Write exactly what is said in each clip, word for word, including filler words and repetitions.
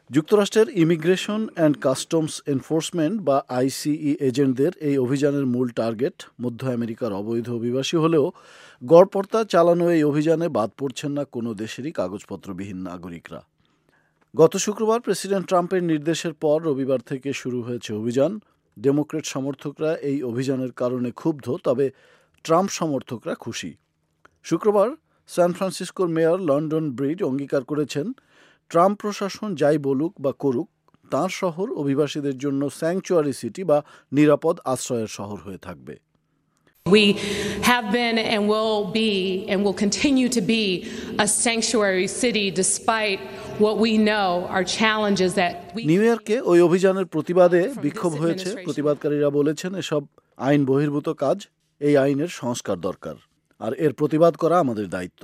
যুক্তরাষ্ট্রের immigration and customs enforcement বা আইসিই এজেন্টদের এই অভিযানের মূল টার্গেট মধ্য আমেরিকার অবৈধ অভিবাসী হলেও গড়পড়তা চালানো এই অভিযানে বাদ পড়ছেন না কোনো দেশেরই কাগজপত্রবিহীন নাগরিকরা। গত শুক্রবার প্রেসিডেন্ট ট্রাম্পের নির্দেশের পর রবিবার থেকে শুরু হয়েছে অভিযান। ডেমোক্র্যাট সমর্থকরা এই অভিযানের কারণে ক্ষুব্ধ, তবে ট্রাম্প সমর্থকরা খুশি। শুক্রবার সান ফ্রান্সিসকোর মেয়র লন্ডন ব্রিজ অঙ্গীকার করেছেন, ট্রাম্প প্রশাসন যাই বলুক বা করুক, তাঁর শহর অভিবাসীদের জন্য স্যাংচুয়ারি সিটি বা নিরাপদ আশ্রয়ের শহর হয়ে থাকবে। We have been and will be and will continue to be a sanctuary city despite what we know are challenges that we New ইয়র্কে ওই অভিযানের প্রতিবাদে বিক্ষোভ হয়েছে। প্রতিবাদকারীরা বলেছেন, এসব আইন বহির্ভূত কাজ, এই আইনের সংস্কার দরকার, আর এর প্রতিবাদ করা আমাদের দায়িত্ব।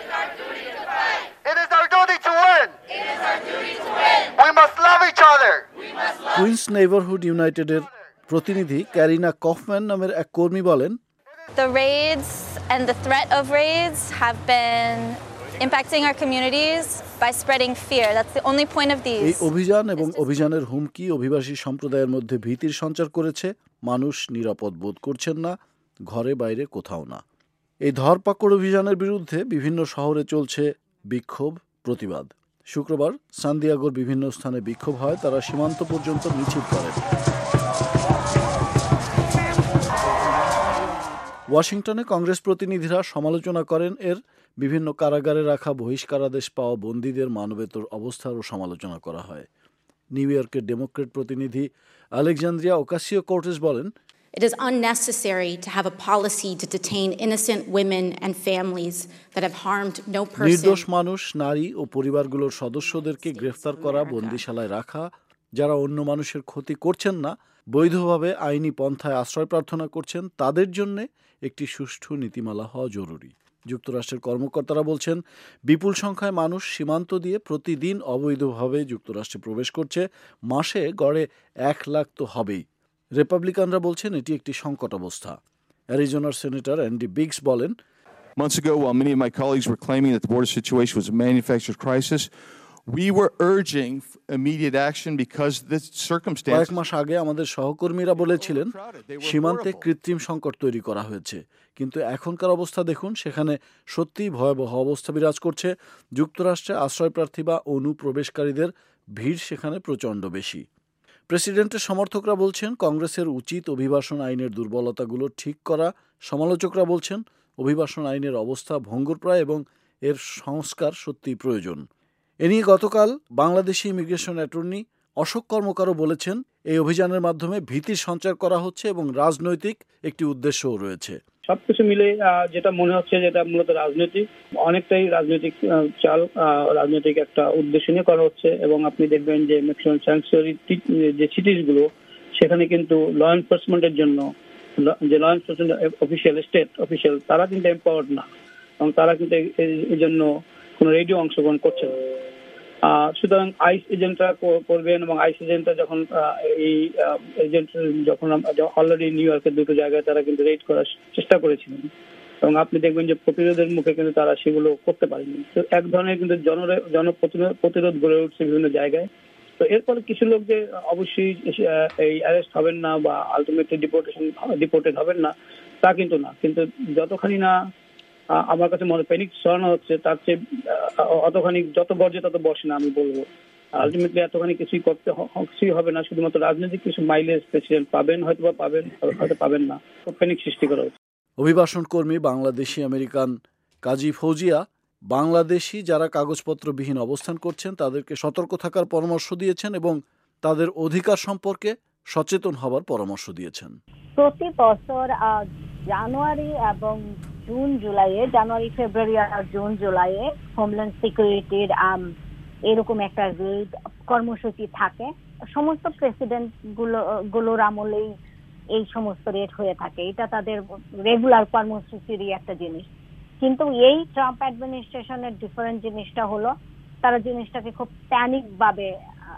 কুইন্স নেইবারহুড ইউনাইটেডের প্রতিনিধি ক্যারিনা কফম্যান নামের এক কর্মী বলেন, The raids and the threat of raids have been impacting our communities by spreading fear. That's the only point of these. এই অভিযান এবং অভিযানের হুমকি অভিবাসী সম্প্রদায়ের মধ্যে ভীতির সঞ্চার করেছে। মানুষ নিরাপদ বোধ করছেন না, ঘরে বাইরে কোথাও না। এই ধরপাকড় অভিযানের বিরুদ্ধে বিভিন্ন শহরে চলছে বিক্ষোভ, প্রতিবাদ। শুক্রবার সান দিয়েগোর বিভিন্ন স্থানে বিক্ষোভ হয়, তারা সীমান্ত পর্যন্ত মিছিল করেন। ওয়াশিংটনে কংগ্রেস প্রতিনিধিরা সমালোচনা করেন এর। বিভিন্ন কারাগারে রাখা বহিষ্কারাদেশ পাওয়া বন্দীদের মানবেতর অবস্থারও সমালোচনা করা হয়। নিউ ইয়র্কের ডেমোক্রেট প্রতিনিধি আলেকজান্দ্রিয়া ওকাসিও-কর্টেজ বলেন, It is unnecessary to have a policy to detain innocent women and families that have harmed no person. নির্দোষ মানুষ, নারী ও পরিবারগুলোর সদস্যদেরকে গ্রেফতার করা, বন্দিশালায় রাখা, যারা অন্য মানুষের ক্ষতি করছেন না, বৈধভাবে আইনি পন্থায় আশ্রয় প্রার্থনা করছেন, তাদের জন্য একটি সুষ্ঠু নীতিমালা হওয়া জরুরি। যুক্তরাষ্ট্রের কর্মকর্তারা বলছেন, বিপুল সংখ্যায় মানুষ সীমান্ত দিয়ে প্রতিদিন অবৈধভাবে যুক্তরাষ্ট্রে প্রবেশ করছে। মাসে গড়ে এক লাখ তো হবেই। রিপাবলিকানরা বলছেন এটি একটি সংকট অবস্থা। অ্যারিজোনার সেনেটর অ্যান্ডি বিগস বলেন, Months ago, while many of my colleagues were claiming that the border situation was a manufactured crisis, we were urging immediate action because the circumstances. কয়েক মাস আগে আমাদের সহকর্মীরা বলেছিলেন সীমান্তে কৃত্রিম সংকট তৈরি করা হয়েছে, কিন্তু এখনকার অবস্থা দেখুন, সেখানে সত্যিই ভয়াবহ অবস্থা বিরাজ করছে। যুক্তরাষ্ট্রে আশ্রয়প্রার্থী বা অনুপ্রবেশকারীদের ভিড় সেখানে প্রচণ্ড বেশি। প্রেসিডেন্টের সমর্থকরা বলছেন, কংগ্রেসের উচিত অভিবাসন আইনের দুর্বলতাগুলো ঠিক করা। সমালোচকরা বলছেন, অভিবাসন আইনের অবস্থা ভঙ্গুরপ্রায় এবং এর সংস্কার সত্যিই প্রয়োজন। এ নিয়ে গতকাল বাংলাদেশি ইমিগ্রেশন অ্যাটর্নি অশোক কর্মকারও বলেছেন, এই অভিযানের মাধ্যমে ভীতির সঞ্চার করা হচ্ছে এবং রাজনৈতিক একটি উদ্দেশ্যও রয়েছে। সবকিছু মিলে যেটা মনে হচ্ছে যেটা মূলত রাজনৈতিক, অনেকটাই রাজনৈতিক চাল, রাজনৈতিক একটা উদ্দেশ্য নিয়ে করা হচ্ছে। এবং আপনি দেখবেন যে ম্যাক্সিমাম স্যাংচুয়ারি যে সিটিজ গুলো, সেখানে কিন্তু ল এনফোর্সমেন্টের জন্য যে law enforcement official, state official, তারা কিন্তু এম্পাওয়ার্ড না, এবং তারা কিন্তু এই জন্য কোনো রেডিও অংশগ্রহণ করছে না। সুতরাং আইস এজেন্টরা করবেন, এবং আইস এজেন্টরা যখন এই এজেন্ট যখন অলরেডি নিউ ইয়র্কের দুটো জায়গায় তারা কিন্তু রেড করার চেষ্টা করেছিলেন, এবং আপনি দেখবেন যে প্রতিরোধের মুখে কিন্তু তারা সেগুলো করতে পারেনি। তো এক ধরনের কিন্তু জন জনপ্রতিরোধ গড়ে উঠছে বিভিন্ন জায়গায়। তো এরপরে কিছু লোক যে অবশ্যই এই অ্যারেস্ট হবেন না বা আলটিমেটলি ডিপোর্টেশন ডিপোর্টেড হবেন না, তা কিন্তু না। কিন্তু যতখানি না আমার কাছে মনে প্যানিক ছড়ানো হচ্ছে, তার চেয়ে অতখানি যত গর্জে তত বসে না, আমি বলবো। আলটিমেটলি এতখানি কিছুই করতে কিছুই হবে না, শুধুমাত্র রাজনৈতিক কিছু মাইলেজ প্রেসিডেন্ট পাবেন, হয়তো বা পাবেন, হয়তো পাবেন না। প্যানিক সৃষ্টি করা হচ্ছে। অভিবাসন কর্মী বাংলাদেশি আমেরিকান কাজী ফৌজিয়া বাংলাদেশি যারা কাগজপত্রবিহীন অবস্থান করছেন তাদেরকে সতর্ক থাকার পরামর্শ দিয়েছেন এবং তাদের অধিকার সম্পর্কে সচেতন হবার পরামর্শ দিয়েছেন। প্রতি বছর জানুয়ারি এবং জুন জুলাইয়ে জানুয়ারি ফেব্রুয়ারি আর জুন জুলাইয়ে হোমল্যান্ড সিকিউরিটির এরকম একটা রেড কর্মসূচি থাকে। সমস্ত প্রেসিডেন্ট গুলো গুলোর আমলেই এই সমস্ত রেড হয়ে থাকে, এটা তাদের রেগুলার কর্মসূচিরই একটা জিনিস। কিন্তু এই ট্রাম্প অ্যাডমিনিস্ট্রেশনের ডিফারেন্ট জিনিসটা হলো, তারা জিনিসটাকে খুব প্যানিক ভাবে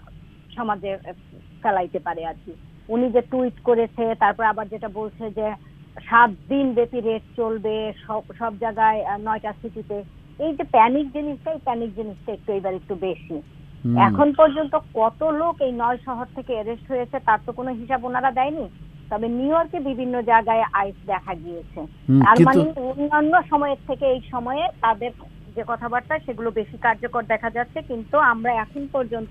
সমাজে ফেলাইতে পারে আর কি। উনি যে টুইট করেছে, তারপর আবার যেটা বলছে যে সাত দিন ব্যাপী রেড চলবে সব সব জায়গায় নয়টা সিটিতে, এই যে প্যানিক জিনিসটা, এই প্যানিক জিনিসটা একটু এবার একটু বেশি। এখন পর্যন্ত কত লোক এই নয় শহর থেকে অ্যারেস্ট হয়েছে তার তো কোনো হিসাব ওনারা দেয়নি। তবে নিউ ইয়র্কে বিভিন্ন জায়গায় আইস দেখা গিয়েছে, তার মানে অন্যান্য সময়ের থেকে এই সময়ে তাদের যে কথাবার্তা সেগুলো বেশি কার্যকর দেখা যাচ্ছে, কিন্তু আমরা এখন পর্যন্ত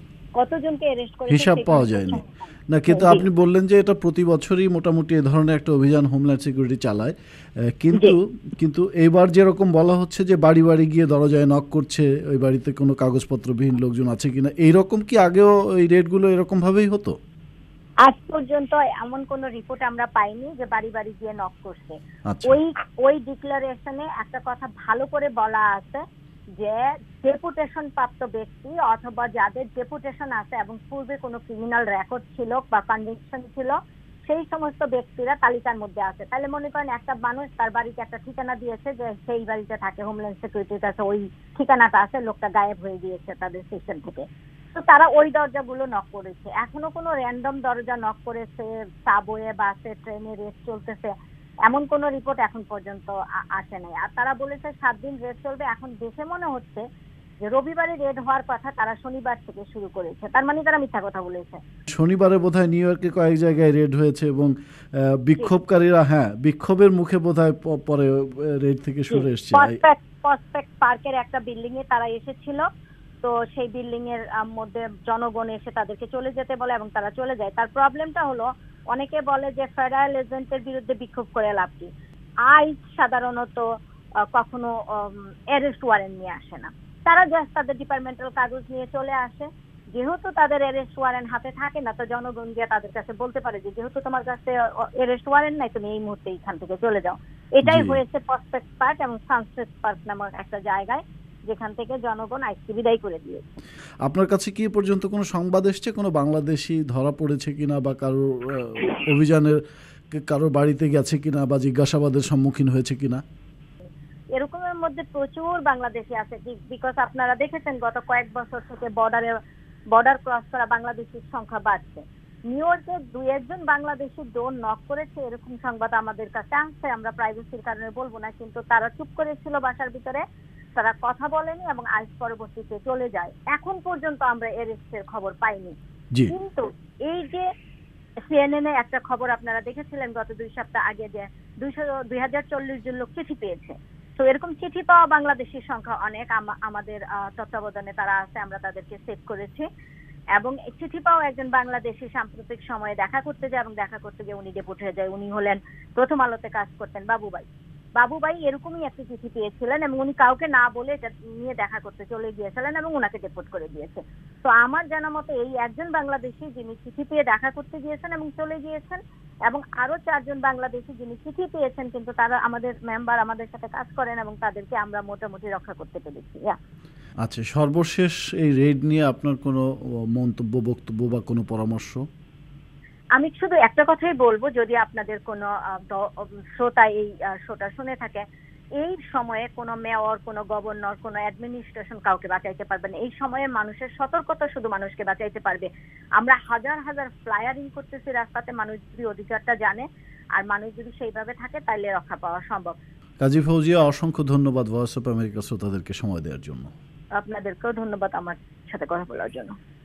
কতজনকে অ্যারেস্ট করেছি হিসাব পাওয়া যায়নি না। কিন্তু আপনি বললেন যে এটা প্রতি বছরই মোটামুটি এই ধরনের একটা অভিযান হোমল্যান্ড সিকিউরিটি চালায়, কিন্তু কিন্তু এইবার যেরকম বলা হচ্ছে যে বাড়ি বাড়ি গিয়ে দরজায় নক করছে, ওই বাড়িতে কোনো কাগজপত্রবিহীন লোকজন আছে কিনা, এইরকম কি আগেও এই রেডগুলো এরকম ভাবেই হতো? আজ পর্যন্ত এমন কোন রিপোর্ট আমরা পাইনি যে বাড়ি বাড়ি গিয়ে নক করছে। ওই ওই ডিক্লারেশনে একটা কথা ভালো করে বলা আছে যে ডেপুটেশন প্রাপ্ত ব্যক্তি অথবা যাদের ডেপুটেশন আছে এবং পূর্বে কোনো ক্রিমিনাল রেকর্ড ছিল বা কনভিকশন ছিল সেই সমস্ত ব্যক্তিরা তালিকার মধ্যে আছে। তাহলে মনে করেন একটা মানুষ তার বাড়িতে একটা ঠিকানা দিয়েছে যে সেই বাড়িতে থাকে, হোমল্যান্ড সিকিউরিটির কাছে ওই ঠিকানাটা আছে, লোকটা গায়েব হয়ে গিয়েছে তাদের সিস্টেম থেকে, তো তারা ওই দরজাগুলো নক করেছে। এখনো কোনো র্যান্ডম দরজা নক করেছে সাবওয়ে, বাসে, ট্রেনে রেস চলতেছে এমন কোনো রিপোর্ট এখন পর্যন্ত আসে নাই। আর তারা বলেছে সাত দিন রেড চলবে। এখন দেখে মনে হচ্ছে যে রবিবারে রেড হওয়ার কথা তারা শনিবার থেকে শুরু করেছে, তার মানে তারা মিথ্যা কথা বলেছে। শনিবারে বোধহয় নিউ ইয়র্কে কয়েক জায়গায় রেড হয়েছে এবং বিক্ষোভকারীরা হ্যাঁ বিক্ষোভের মুখে বোধহয় পরে রেড থেকে সরে এসেছে। প্রসপেক্ট পার্কের একটা বিল্ডিং এ তারা এসেছিল, তো সেই বিল্ডিং এর মধ্যে জনগণ এসে তাদেরকে চলে যেতে বলে এবং তারা চলে যায়। তার প্রবলেমটা হলো অনেকে বলে যে ফেডারেল এজেন্টের বিরুদ্ধে বিক্ষোভ করে লাভ কি, আইস সাধারণত কখনো অ্যারেস্ট ওয়ারেন্ট নিয়ে আসে না, তারা জাস্ট তাদের ডিপার্টমেন্টাল কাগজ নিয়ে চলে আসে। যেহেতু তাদের অ্যারেস্ট ওয়ারেন্ট হাতে থাকে না, তো জনগণ গিয়ে তাদের কাছে বলতে পারে যে যেহেতু তোমার কাছে অ্যারেস্ট ওয়ারেন্ট নাই তুমি এই মুহূর্তে এখান থেকে চলে যাও। এটাই হয়েছে প্রসপেক্ট পার্ক এবং সানসেট পার্ক নামক একটা জায়গায়, যেখান থেকে জনগণ আইসকে বিদায় করে দিয়েছে। আপনার কাছে কি পর্যন্ত কোনো সংবাদ এসছে কোনো বাংলাদেশি ধরা পড়েছে কিনা বা কারো অভিযানের কারো বাড়িতে গেছে কিনা বা জিজ্ঞাসাবাদের সম্মুখীন হয়েছে কিনা? এরকমের মধ্যে প্রচুর বাংলাদেশি আছে, বিকজ আপনারা দেখেছেন গত কয়েক বছর থেকে বর্ডারে বর্ডার ক্রস করা বাংলাদেশির সংখ্যা বাড়ছে। নিউ ইয়র্কে দুই একজন বাংলাদেশি ডোর নক করেছে এরকম সংবাদ আমাদের কাছে আসছে, আমরা প্রাইভেসির কারণে বলবো না, কিন্তু তারা চুপ করেছিল বাসার ভিতরে, তারা কথা বলেনি এবং আইস পরবর্তীতে চলে যায়। এখন পর্যন্ত আমরা অ্যারেস্টের খবর পাইনি। কিন্তু এই যে সিএনএন এ একটা খবর আপনারা দেখেছিলেন গত দুই সপ্তাহ আগে যে দুইশো দুই হাজার চল্লিশ জন লোক চিঠি পেয়েছে, তো এরকম চিঠি পাওয়া বাংলাদেশের সংখ্যা অনেক, আমাদের তত্ত্বাবধানে তারা আছে, আমরা তাদেরকে সেভ করেছি। এবং চিঠি পাওয়া একজন বাংলাদেশি সাম্প্রতিক সময়ে দেখা করতে যায় এবং দেখা করতে গিয়ে উনি ডেপুট হয়ে যায়। উনি হলেন প্রথম আলোতে কাজ করতেন বাবুভাই। বাবুভাই এরকমই একটা চিঠি পেয়েছিলেন এবং উনি কাউকে না বলে এটা নিয়ে দেখা করতে চলে গিয়েছিলেন এবং ওনাকে ডেপুট করে দিয়েছে। তো আমার জানা মতে এই একজন বাংলাদেশি যিনি চিঠি পেয়ে দেখা করতে গিয়েছেন এবং চলে গিয়েছেন, এবং আরো চারজন বাংলাদেশি যিনি চিঠি পেয়েছেন কিন্তু তারা আমাদের মেম্বার, আমাদের সাথে কাজ করেন এবং তাদেরকে আমরা মোটামুটি রক্ষা করতে পেরেছি। আচ্ছা, সর্বশেষ এই রেড নিয়ে আপনার কোনো মন্তব্য, বক্তব্য বা কোনো পরামর্শ? আমি শুধু একটা কথাই বলবো, যদি আপনাদের কোনো শ্রোতা এই শোটা শুনে থাকে, এই সময়ে কোনো মেয়র, কোনো গভর্নর, কোনো অ্যাডমিনিস্ট্রেশন কাউকে বাঁচাইতে পারবে না। এই সময়ে মানুষের সতর্কতা শুধু মানুষকে বাঁচাইতে পারবে। আমরা হাজার হাজার ফ্লায়ারিং করতেছি রাস্তাতে, মানুষ যদি অধিকারটা জানে আর মানুষ যদি সেইভাবে থাকে তাহলে রক্ষা পাওয়া সম্ভব। কাজী ফৌজিয়া, অসংখ্য ধন্যবাদ ভয়েস অফ আমেরিকা শ্রোতাদেরকে সময় দেওয়ার জন্য। আপনাদেরকেও ধন্যবাদ আমার সাথে কথা বলার জন্য।